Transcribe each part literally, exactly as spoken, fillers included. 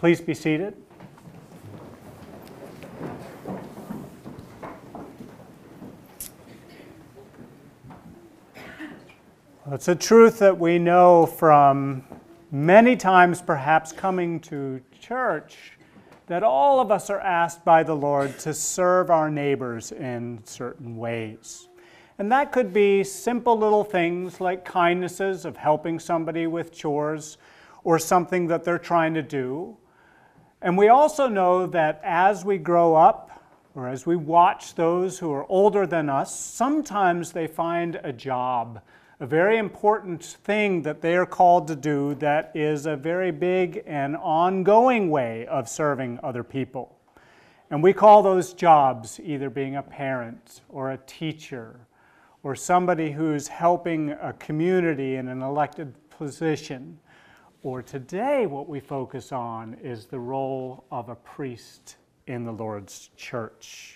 Please be seated. Well, it's a truth that we know from many times perhaps coming to church, that all of us are asked by the Lord to serve our neighbors in certain ways. And that could be simple little things like kindnesses of helping somebody with chores or something that they're trying to do. And we also know that as we grow up, or as we watch those who are older than us, sometimes they find a job, a very important thing that they are called to do that is a very big and ongoing way of serving other people. And we call those jobs either being a parent or a teacher or somebody who's helping a community in an elected position. Or today, what we focus on is the role of a priest in the Lord's church.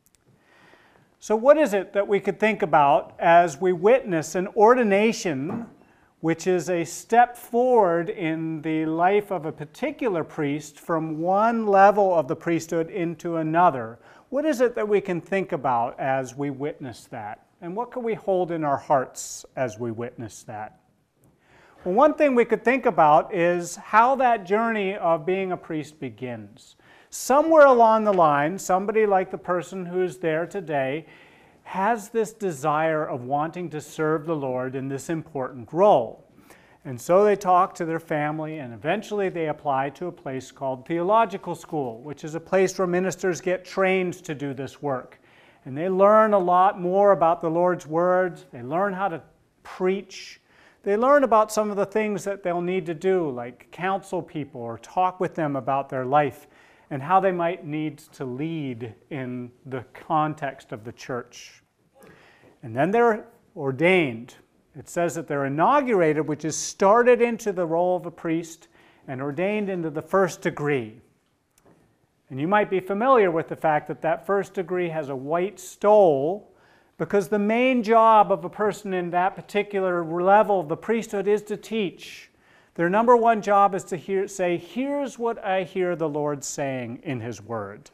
So what is it that we could think about as we witness an ordination, which is a step forward in the life of a particular priest from one level of the priesthood into another? What is it that we can think about as we witness that? And what can we hold in our hearts as we witness that? Well, one thing we could think about is how that journey of being a priest begins. Somewhere along the line, somebody like the person who's there today has this desire of wanting to serve the Lord in this important role. And so they talk to their family, and eventually they apply to a place called theological school, which is a place where ministers get trained to do this work. And they learn a lot more about the Lord's Word. They learn how to preach. They learn about some of the things that they'll need to do, like counsel people or talk with them about their life and how they might need to lead in the context of the church. And then they're ordained. It says that they're inaugurated, which is started into the role of a priest and ordained into the first degree. And you might be familiar with the fact that that first degree has a white stole, because the main job of a person in that particular level of the priesthood is to teach. Their number one job is to hear, say, here's what I hear the Lord saying in His Word.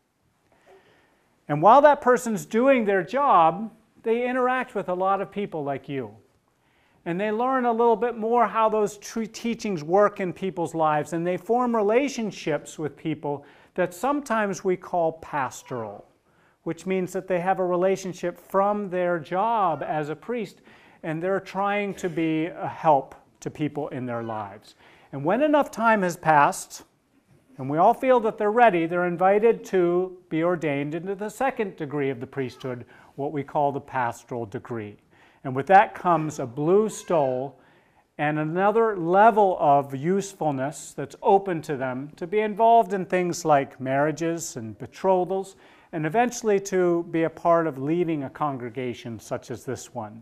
And while that person's doing their job, they interact with a lot of people like you. And they learn a little bit more how those true teachings work in people's lives, and they form relationships with people that sometimes we call pastoral, which means that they have a relationship from their job as a priest, and they're trying to be a help to people in their lives. And when enough time has passed, and we all feel that they're ready, they're invited to be ordained into the second degree of the priesthood, what we call the pastoral degree. And with that comes a blue stole and another level of usefulness that's open to them to be involved in things like marriages and betrothals, and eventually to be a part of leading a congregation such as this one.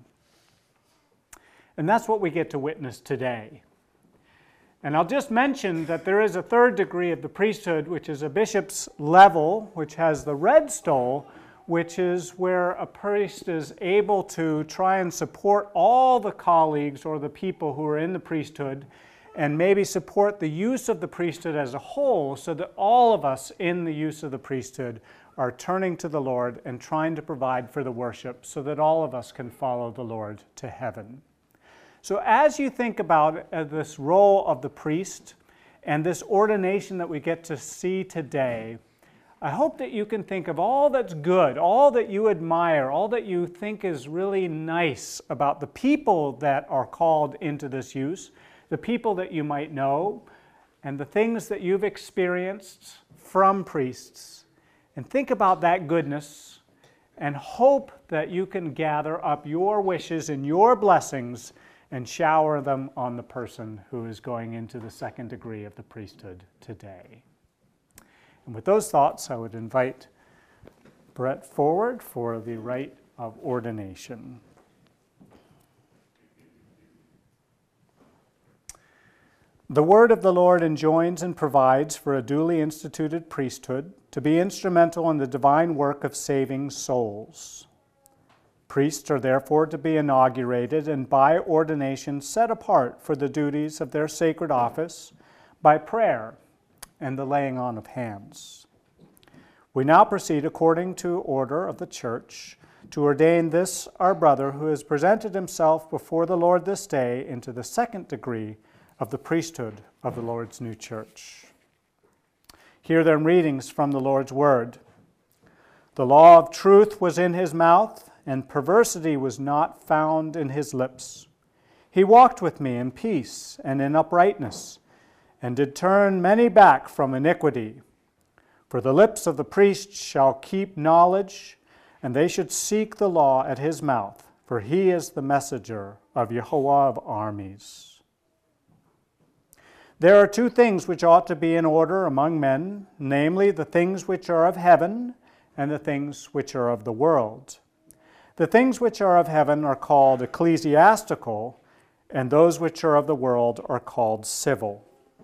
And that's what we get to witness today. And I'll just mention that there is a third degree of the priesthood, which is a bishop's level, which has the red stole, which is where a priest is able to try and support all the colleagues or the people who are in the priesthood, and maybe support the use of the priesthood as a whole, so that all of us in the use of the priesthood are turning to the Lord and trying to provide for the worship so that all of us can follow the Lord to heaven. So as you think about uh, this role of the priest and this ordination that we get to see today, I hope that you can think of all that's good, all that you admire, all that you think is really nice about the people that are called into this use, the people that you might know, and the things that you've experienced from priests. And think about that goodness and hope that you can gather up your wishes and your blessings and shower them on the person who is going into the second degree of the priesthood today. And with those thoughts, I would invite Brett forward for the rite of ordination. The word of the Lord enjoins and provides for a duly instituted priesthood to be instrumental in the divine work of saving souls. Priests are therefore to be inaugurated and by ordination set apart for the duties of their sacred office by prayer, and the laying on of hands. We now proceed according to order of the church to ordain this our brother who has presented himself before the Lord this day into the second degree of the priesthood of the Lord's new church. Hear then readings from the Lord's word. The law of truth was in his mouth, and perversity was not found in his lips. He walked with me in peace and in uprightness, and did turn many back from iniquity. For the lips of the priest shall keep knowledge, and they should seek the law at his mouth, for he is the messenger of Yehovah of armies. There are two things which ought to be in order among men, namely the things which are of heaven and the things which are of the world. The things which are of heaven are called ecclesiastical, and those which are of the world are called civil.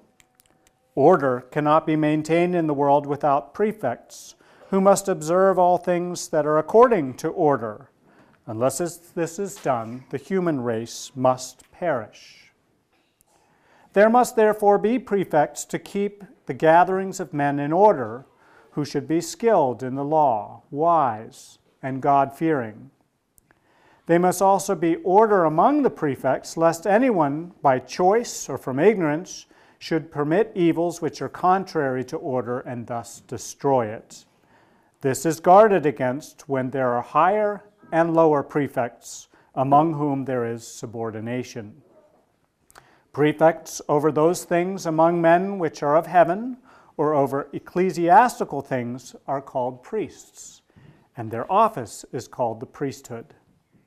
Order cannot be maintained in the world without prefects, who must observe all things that are according to order. Unless this is done, the human race must perish. There must therefore be prefects to keep the gatherings of men in order, who should be skilled in the law, wise, and God-fearing. They must also be order among the prefects, lest anyone, by choice or from ignorance, should permit evils which are contrary to order and thus destroy it. This is guarded against when there are higher and lower prefects, among whom there is subordination. Prefects over those things among men which are of heaven, or over ecclesiastical things, are called priests, and their office is called the priesthood.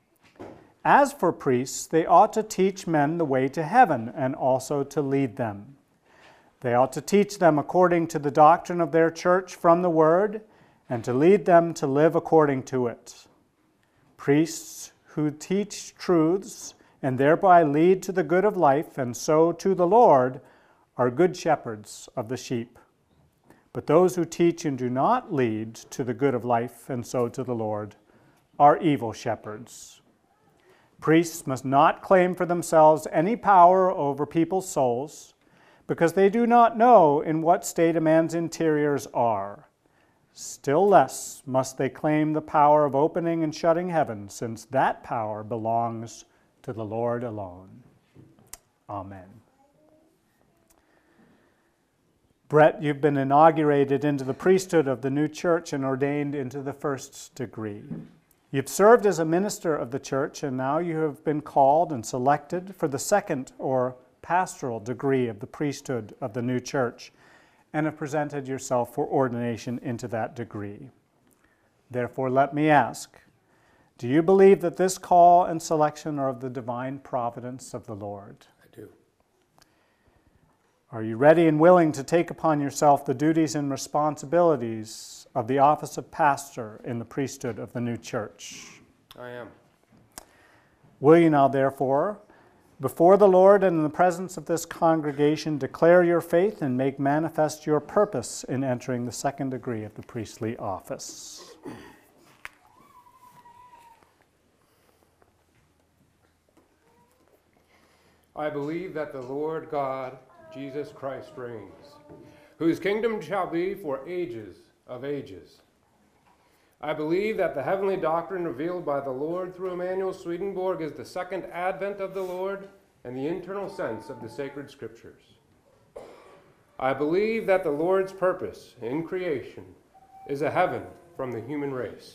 As for priests, they ought to teach men the way to heaven, and also to lead them. They ought to teach them according to the doctrine of their church from the Word, and to lead them to live according to it. Priests who teach truths, and thereby lead to the good of life, and so to the Lord, are good shepherds of the sheep. But those who teach and do not lead to the good of life, and so to the Lord, are evil shepherds. Priests must not claim for themselves any power over people's souls, because they do not know in what state a man's interiors are. Still less must they claim the power of opening and shutting heaven, since that power belongs to the Lord alone. Amen. Brett, you've been inaugurated into the priesthood of the new church and ordained into the first degree. You've served as a minister of the church, and now you have been called and selected for the second or pastoral degree of the priesthood of the new church, and have presented yourself for ordination into that degree. Therefore, let me ask, do you believe that this call and selection are of the divine providence of the Lord? I do. Are you ready and willing to take upon yourself the duties and responsibilities of the office of pastor in the priesthood of the new church? I am. Will you now, therefore, before the Lord and in the presence of this congregation, declare your faith and make manifest your purpose in entering the second degree of the priestly office? I believe that the Lord God, Jesus Christ, reigns, whose kingdom shall be for ages of ages. I believe that the heavenly doctrine revealed by the Lord through Emanuel Swedenborg is the second advent of the Lord and the internal sense of the sacred scriptures. I believe that the Lord's purpose in creation is a heaven from the human race.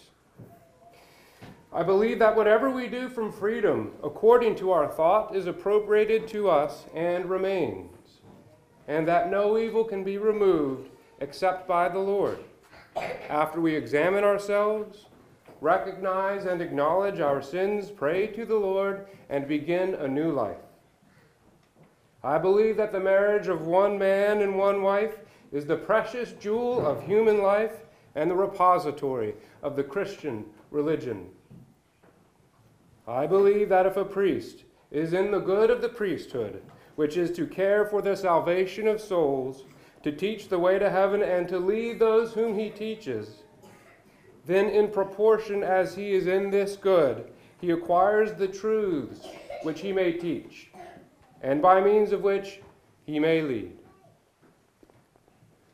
I believe that whatever we do from freedom, according to our thought, is appropriated to us and remains, and that no evil can be removed except by the Lord. After we examine ourselves, recognize and acknowledge our sins, pray to the Lord, and begin a new life. I believe that the marriage of one man and one wife is the precious jewel of human life and the repository of the Christian religion. I believe that if a priest is in the good of the priesthood, which is to care for the salvation of souls, to teach the way to heaven, and to lead those whom he teaches, then in proportion as he is in this good, he acquires the truths which he may teach, and by means of which he may lead.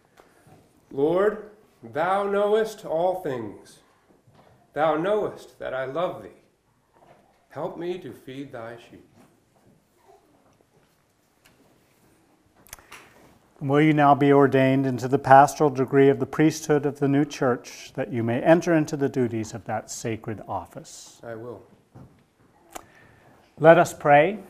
Lord, thou knowest all things. Thou knowest that I love thee. Help me to feed thy sheep. Will you now be ordained into the pastoral degree of the priesthood of the new church, that you may enter into the duties of that sacred office? I will. Let us pray.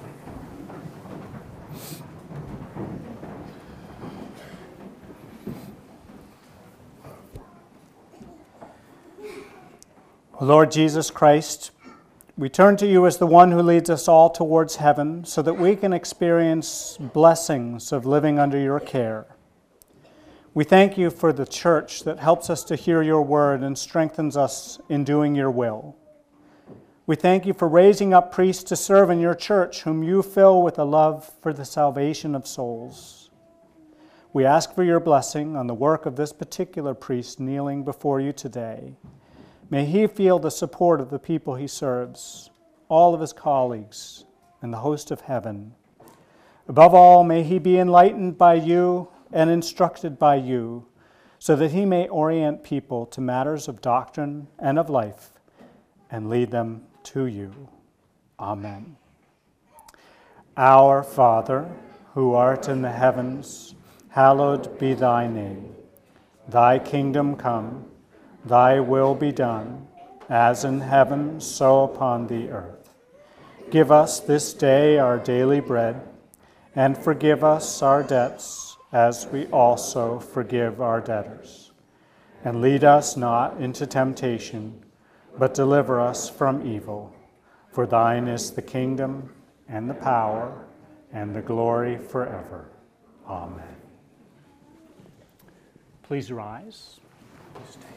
Lord Jesus Christ, we turn to you as the one who leads us all towards heaven so that we can experience blessings of living under your care. We thank you for the church that helps us to hear your word and strengthens us in doing your will. We thank you for raising up priests to serve in your church, whom you fill with a love for the salvation of souls. We ask for your blessing on the work of this particular priest kneeling before you today. May he feel the support of the people he serves, all of his colleagues, and the host of heaven. Above all, may he be enlightened by you and instructed by you, so that he may orient people to matters of doctrine and of life, and lead them to you. Amen. Our Father, who art in the heavens, hallowed be thy name. Thy kingdom come. Thy will be done, as in heaven, so upon the earth. Give us this day our daily bread, and forgive us our debts, as we also forgive our debtors. And lead us not into temptation, but deliver us from evil. For thine is the kingdom, and the power, and the glory forever. Amen. Please rise. Please stand.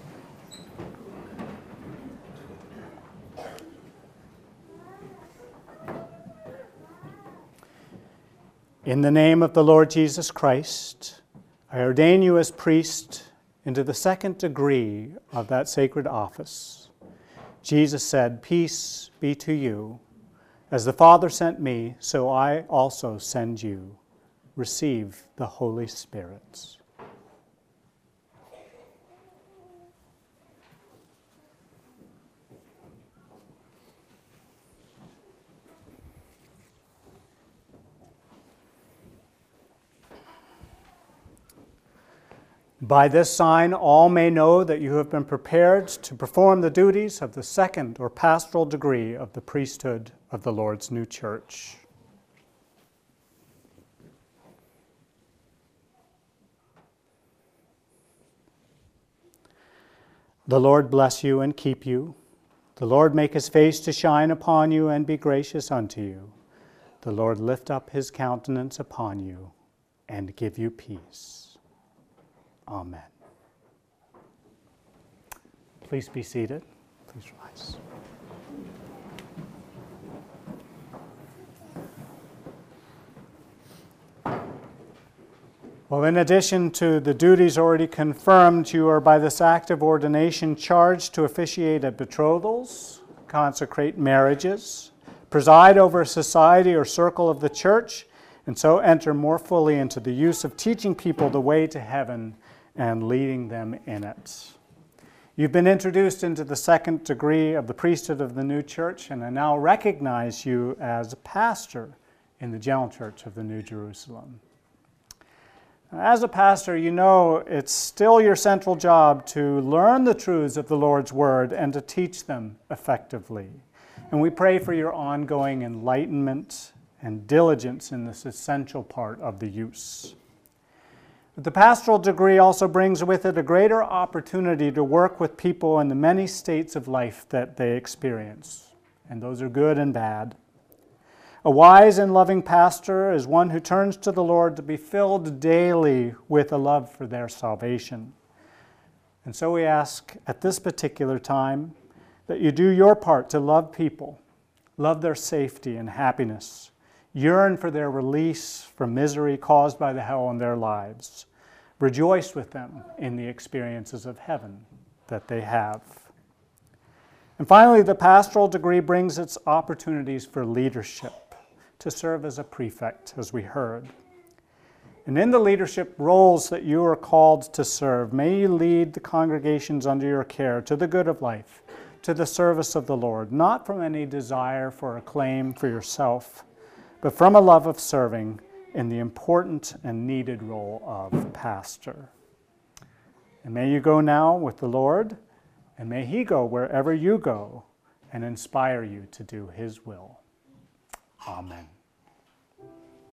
In the name of the Lord Jesus Christ, I ordain you as priest into the second degree of that sacred office. Jesus said, "Peace be to you. As the Father sent me, so I also send you. Receive the Holy Spirit." By this sign, all may know that you have been prepared to perform the duties of the second or pastoral degree of the priesthood of the Lord's new church. The Lord bless you and keep you. The Lord make his face to shine upon you and be gracious unto you. The Lord lift up his countenance upon you and give you peace. Amen. Please be seated. Please rise. Well, in addition to the duties already confirmed, you are by this act of ordination charged to officiate at betrothals, consecrate marriages, preside over a society or circle of the church, and so enter more fully into the use of teaching people the way to heaven and leading them in it. You've been introduced into the second degree of the priesthood of the new church, and I now recognize you as a pastor in the General Church of the New Jerusalem. As a pastor, you know it's still your central job to learn the truths of the Lord's Word and to teach them effectively. And we pray for your ongoing enlightenment and diligence in this essential part of the use. But the pastoral degree also brings with it a greater opportunity to work with people in the many states of life that they experience, and those are good and bad. A wise and loving pastor is one who turns to the Lord to be filled daily with a love for their salvation. And so we ask at this particular time that you do your part to love people, love their safety and happiness, yearn for their release from misery caused by the hell in their lives. Rejoice with them in the experiences of heaven that they have. And finally, the pastoral degree brings its opportunities for leadership, to serve as a prefect, as we heard. And in the leadership roles that you are called to serve, may you lead the congregations under your care to the good of life, to the service of the Lord, not from any desire for acclaim for yourself, but from a love of serving in the important and needed role of pastor. And may you go now with the Lord, and may He go wherever you go and inspire you to do His will. Amen.